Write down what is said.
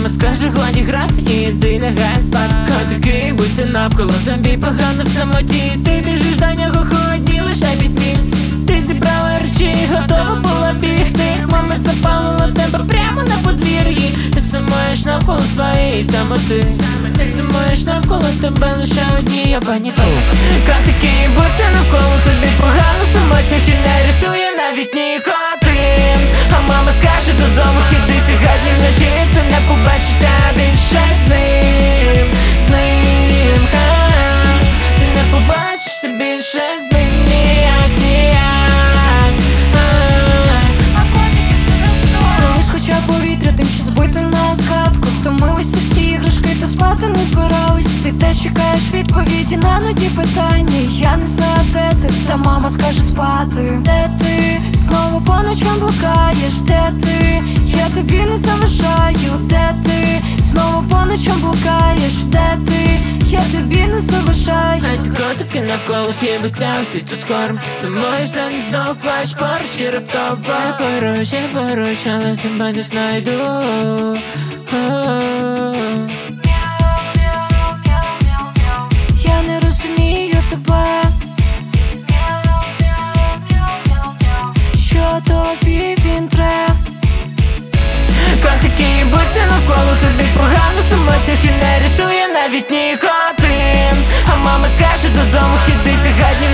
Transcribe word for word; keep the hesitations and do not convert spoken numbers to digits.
мама скаже, годі грати, іди лягай спати. Котики б'ються навколо, тобі погано в самоті. Ти біжиш до нього, холодні лише пітьмі. Ти зібрала речі, готова була бігти. Мама запалила тебе прямо на подвір'ї. Ти сумуєш навколо своєї самоти. Ти сумуєш навколо тебе лише одні ябані. Котики б'ються навколо, тобі погано самотніх і не рятує навіть нікотин. А мама скаже додому, іди сьогодні вночі. Ти не побачишся більше з ним, з ним, ха. Ти не побачишся більше з ним, ніяк, ніяк, залиш хоча повітря тим, що збити на згадку. Втомилися всі іграшки, та спати не збирались. Ти теж чекаєш відповіді на нудні питання. Я не знаю, де ти, та мама скаже спати. Де ти? Знову по ночам блукаєш. Де ти? Я тобі не заважаю. Де ти? Знову по ночам блукаєш. Де ти? Я тобі не заважаю. а ці котики навколо хибуться, всі тут хором. Ти сумуєш за ним, знов плач поруч і раптово. Я поруч, я поруч, але тебе не знайду. Я не розумію тебе. Що тобі він треба? Котики б'ються навколо, тобі погано самотніх і не рятує навіть нікотин. А мама скаже додому, іди сьогодні